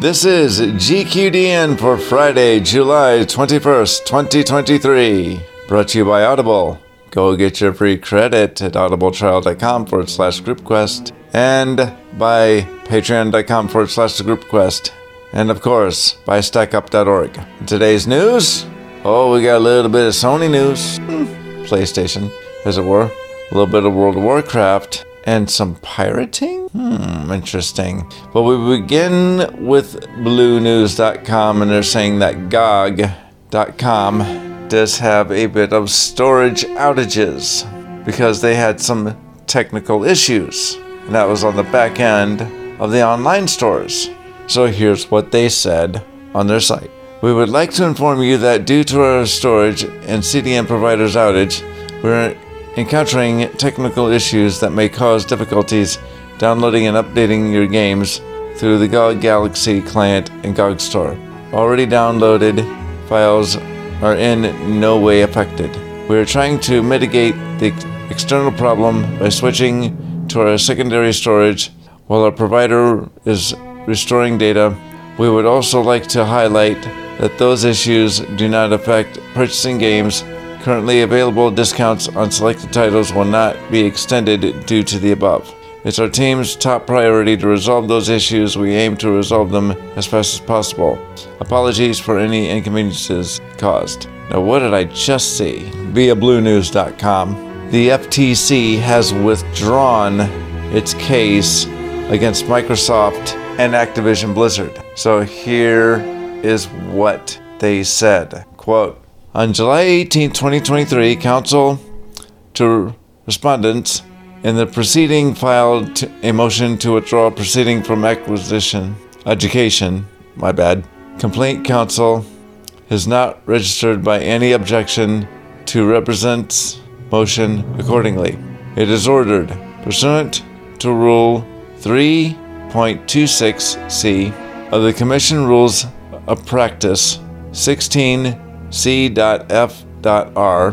This is GQDN for Friday, July 21st, 2023. Brought to you by Audible. Go get your free credit at audibletrial.com/groupquest and by patreon.com/thegroupquest. And of course, by stackup.org. Today's news? Oh, we got a little bit of Sony news. PlayStation, as it were. A little bit of World of Warcraft. And some pirating? Interesting. But we begin with BlueNews.com, and they're saying that GOG.com does have a bit of storage outages because they had some technical issues. And that was on the back end of the online stores. So here's what they said on their site. We would like to inform you that due to our storage and CDN provider's outage, we're encountering technical issues that may cause difficulties downloading and updating your games through the GOG Galaxy client and GOG store. Already downloaded files are in no way affected. We are trying to mitigate the external problem by switching to our secondary storage while our provider is restoring data. We would also like to highlight that those issues do not affect purchasing games. Currently available discounts on selected titles will not be extended due to the above. It's our team's top priority to resolve those issues. We aim to resolve them as fast as possible. Apologies for any inconveniences caused. Now, what did I just see? Via BlueNews.com, the FTC has withdrawn its case against Microsoft and Activision Blizzard. So here is what they said. Quote, on July 18, 2023, counsel to respondents in the proceeding filed a motion to withdraw proceeding from education. Complaint counsel is not registered by any objection to represent's motion accordingly. It is ordered, pursuant to Rule 3.26c of the Commission Rules of Practice 16C.F.R.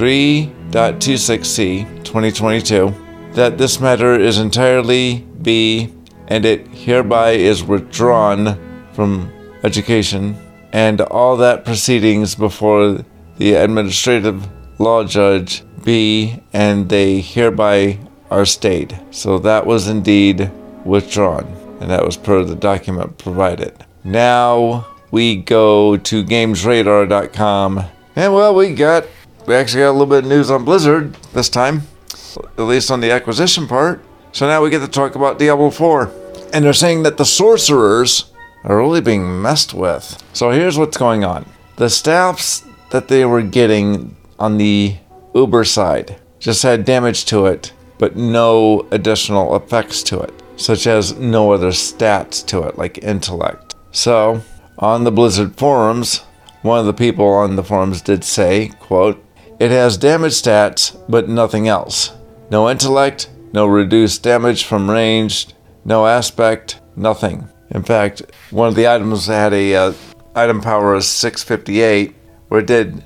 3.26c 2022, that this matter is entirely be, and it hereby is withdrawn from education, and all that proceedings before the administrative law judge be, and they hereby are stayed. So that was indeed withdrawn, and that was per the document provided. Now we go to GamesRadar.com, and well, we actually got a little bit of news on Blizzard this time, at least on the acquisition part. So now we get to talk about Diablo 4, and they're saying that the sorcerers are really being messed with. So here's what's going on. The staffs that they were getting on the Uber side just had damage to it, but no additional effects to it, such as no other stats to it, like intellect. So on the Blizzard forums, one of the people on the forums did say, quote, it has damage stats, but nothing else. No intellect, no reduced damage from ranged, no aspect, nothing. In fact, one of the items had a item power of 658, where it did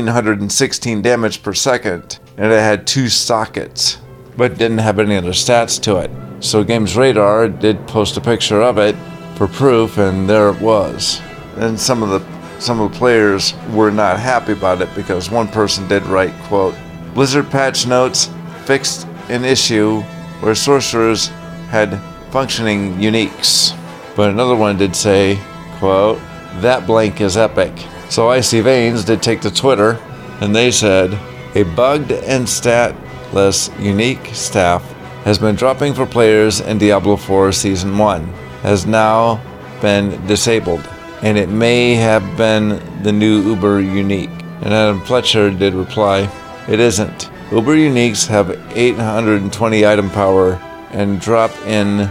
1316 damage per second, and it had 2 sockets, but didn't have any other stats to it. So Games Radar did post a picture of it for proof, and there it was. And some of the players were not happy about it because one person did write, quote, Blizzard patch notes fixed an issue where sorcerers had functioning uniques. But another one did say, quote, that blank is epic. So Icy Veins did take to Twitter, and they said, a bugged and statless unique staff has been dropping for players in Diablo 4 Season 1, has now been disabled, and it may have been the new Uber Unique. And Adam Fletcher did reply, it isn't. Uber Uniques have 820 item power and drop in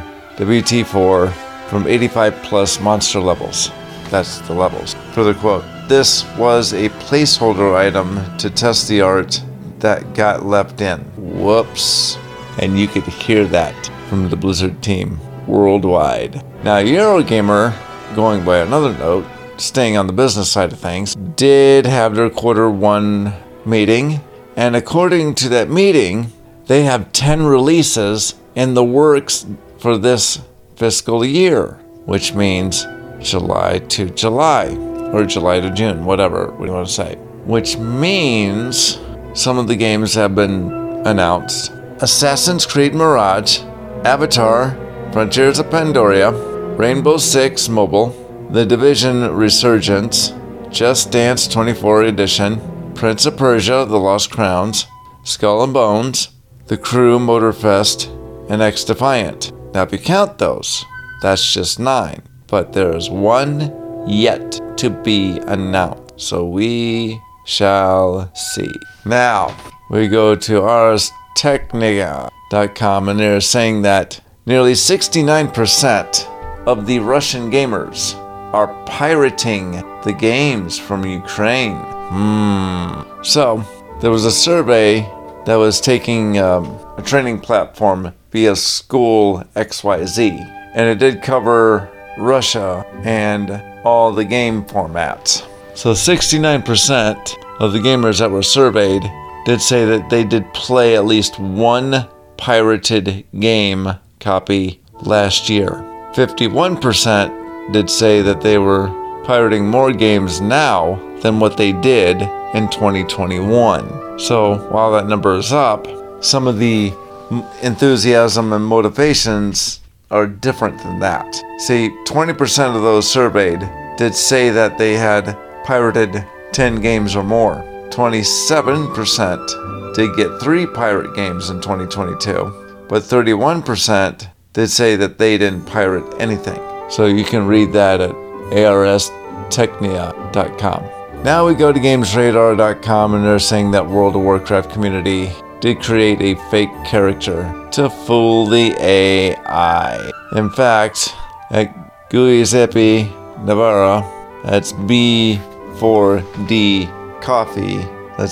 WT4 from 85 plus monster levels. That's the levels. Further quote, this was a placeholder item to test the art that got left in. Whoops. And you could hear that from the Blizzard team worldwide. Now, Eurogamer, going by another note, staying on the business side of things, did have their Q1 meeting. And according to that meeting, they have 10 releases in the works for this fiscal year, which means July to July, or July to June, whatever we want to say. Which means some of the games have been announced. Assassin's Creed Mirage, Avatar, Frontiers of Pandoria, Rainbow Six Mobile, The Division Resurgence, Just Dance 24 Edition, Prince of Persia, The Lost Crowns, Skull and Bones, The Crew Motorfest, and X Defiant. Now if you count those, that's just 9. But there's one yet to be announced. So we shall see. Now, we go to ArsTechnica.com, and they're saying that nearly 69% of the Russian gamers are pirating the games from Ukraine. So, there was a survey that was taking a training platform via School XYZ, and it did cover Russia and all the game formats. So 69% of the gamers that were surveyed did say that they did play at least one pirated game copy last year. 51% did say that they were pirating more games now than what they did in 2021. So while that number is up, some of the enthusiasm and motivations are different than that. See, 20% of those surveyed did say that they had pirated 10 games or more. 27% did get 3 pirate games in 2022, but 31% did say that they didn't pirate anything. So you can read that at ArsTechnica.com. Now we go to GamesRadar.com, and they're saying that World of Warcraft community did create a fake character to fool the AI. In fact, at Giuseppe Navarra, that's B4D Coffee, that's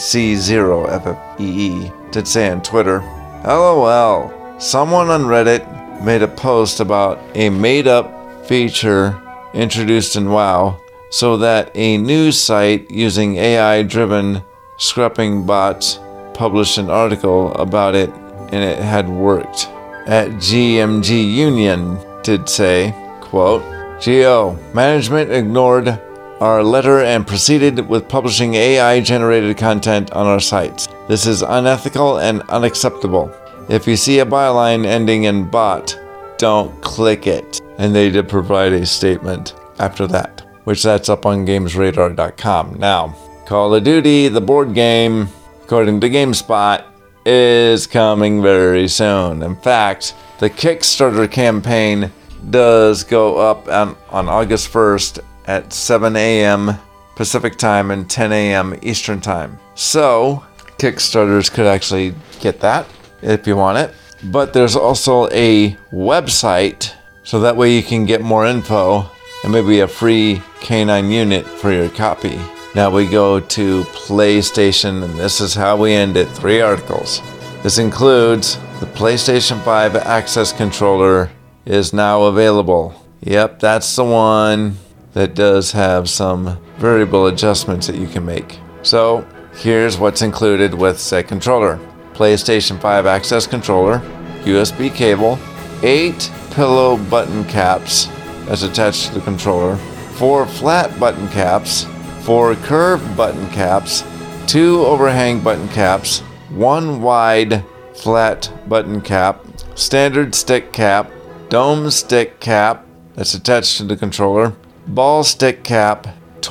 C0FFEE, did say on Twitter, LOL, someone on Reddit made a post about a made-up feature introduced in WoW so that a news site using AI-driven scrapping bots published an article about it, and it had worked. At GMG Union did say, quote, GO, management ignored our letter and proceeded with publishing AI-generated content on our sites. This is unethical and unacceptable. If you see a byline ending in bot, don't click it. And they did provide a statement after that, which that's up on GamesRadar.com. Now, Call of Duty, the board game, according to GameSpot, is coming very soon. In fact, the Kickstarter campaign does go up on August 1st at 7 a.m. Pacific time and 10 a.m. Eastern time. So, Kickstarters could actually get that if you want it. But there's also a website, so that way you can get more info and maybe a free K9 unit for your copy. Now we go to PlayStation, and this is how we end it. 3 articles. This includes the PlayStation 5 Access Controller is now available. Yep, that's the one that does have some variable adjustments that you can make. So here's what's included with said controller. PlayStation 5 Access Controller, USB cable, 8 pillow button caps as attached to the controller, 4 flat button caps, 4 curved button caps, 2 overhang button caps, 1 wide flat button cap, standard stick cap, dome stick cap that's attached to the controller, ball stick cap,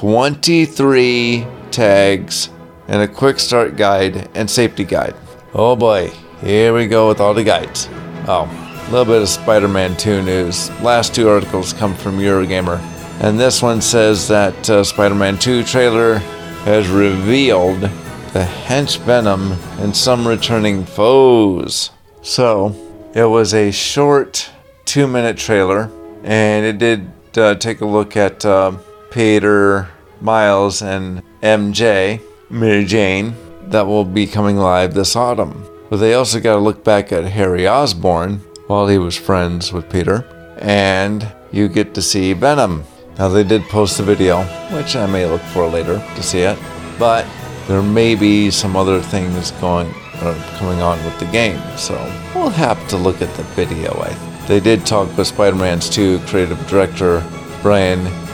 23 tags, and a quick start guide and safety guide. Oh boy, here we go with all the guides. Oh, a little bit of Spider-Man 2 news. Last 2 articles come from Eurogamer. And this one says that Spider-Man 2 trailer has revealed the hench Venom and some returning foes. So, it was a short 2-minute trailer, and it did take a look at Peter, Miles, and MJ, Mary Jane, that will be coming live this autumn. But they also got to look back at Harry Osborn while he was friends with Peter, and you get to see Venom. Now they did post a video, which I may look for later to see it, but there may be some other things coming on with the game, so we'll have to look at the video. They did talk with Spider-Man's 2 creative director Brian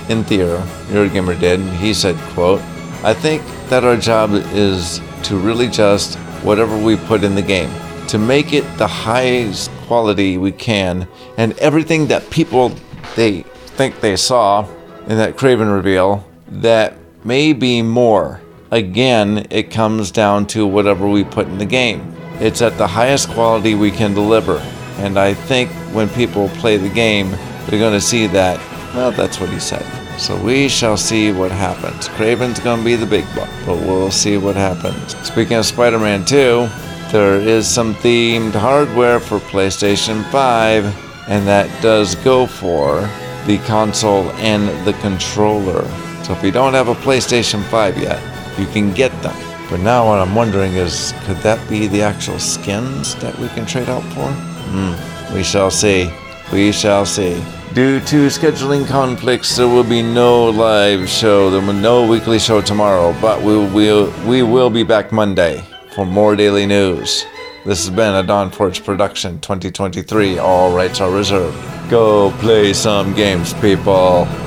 Eurogamer did. He said, quote, "I think that our job is to really just whatever we put in the game, to make it the highest quality we can, and everything that people they think they saw in that Kraven reveal that may be more. Again, it comes down to whatever we put in the game. It's at the highest quality we can deliver. And I think when people play the game, they're going to see that." Well, that's what he said. So we shall see what happens. Kraven's going to be the big buck, but we'll see what happens. Speaking of Spider-Man 2, there is some themed hardware for PlayStation 5, and that does go for the console and the controller. So if you don't have a PlayStation 5 yet, you can get them. But now what I'm wondering is, could that be the actual skins that we can trade out for? We shall see. We shall see. Due to scheduling conflicts, there will be no live show. There will be no weekly show tomorrow, but we will be back Monday for more daily news. This has been a Dawn Forge production 2023. All rights are reserved. Go play some games, people.